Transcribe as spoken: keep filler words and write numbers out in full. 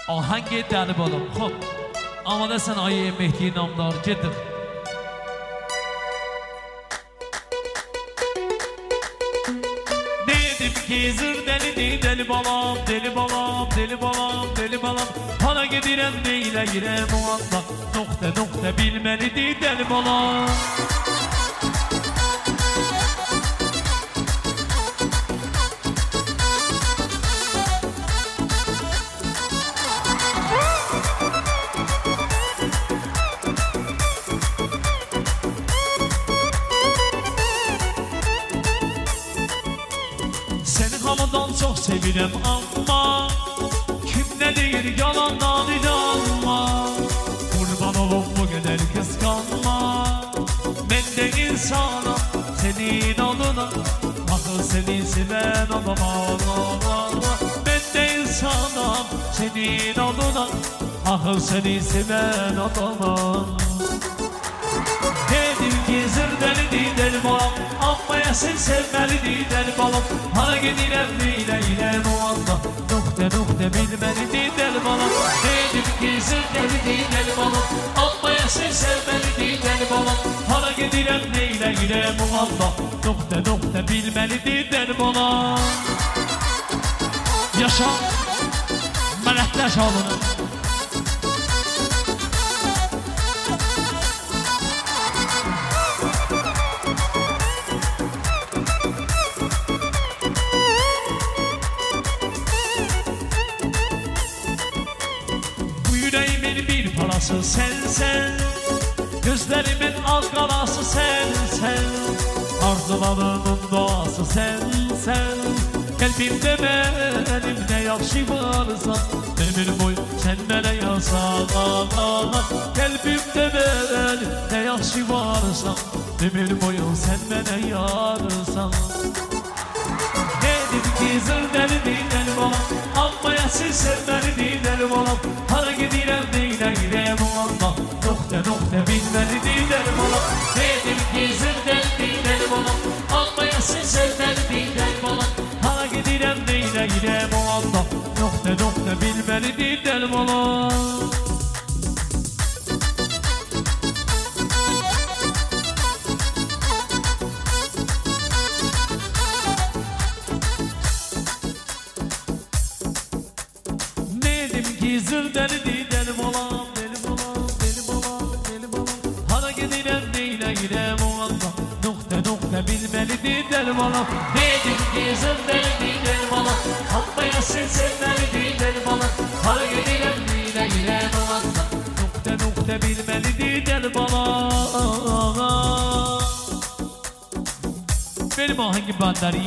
Ahengi deli balım. Hop. Ama da sen ayı Mehdi namlar gedir. Dedim ki zır deli deli balam, deli balam, deli balam, deli balam. Hana gidirem neyle girem o anda. Nokta nokta bilmelidir deli balam. Seni havadan çok sevirem ama kim ne deyir yalandan inanma. Kurban olup bu kadar kıskanma. Ben de insanım senin adına. Akıl seni seven adama. Ben de insanım senin adına. Akıl seni seven adama. Dedim ki zır deli deli balam, amma sen sevmelidir deli balam. Hana gidirem neyle ile o anda. Nokta nokta bilmelidir deli balam. Dedim ki zır deli deli balam, amma sen sevmelidir deli balam. Hana gidirem neyle ile o anda. Nokta nokta bilmelidir deli balam. Yaşa Melekler şalını. Yüreğimin bir parası sensen, gözlerimin al kalası sensen, arzularımın doğası sensen. Kalbimde benim ne yaxşı varsa, ömür boyu sen bana yazsan. Kalbimde benim ne yaxşı varsa, ömür boyu sen bana yarsan. Dedim ki zır deli deli balam, amma siz sevmelidir deli balam. Hana gidirem neyle girem o anda. Nokta nokta bilmelidir deli balam. Dedim ki zır deli deli balam, amma siz sevmelidir deli balam. Hana gidirem neyle girem o anda. Nokta nokta bilmelidir deli balam. Zır deli deli balam, deli balam, deli balam, deli balam. Hana gidirem neyle girem o anda. Nokta nokta bilmelidir deli balam. Dedim ki zır deli deli balam, hammaya sen sevmelidir deli balam. Hana gidirem neyle girem o anda. Nokta nokta bilmelidir deli balam. Benim ahengi benden iyi.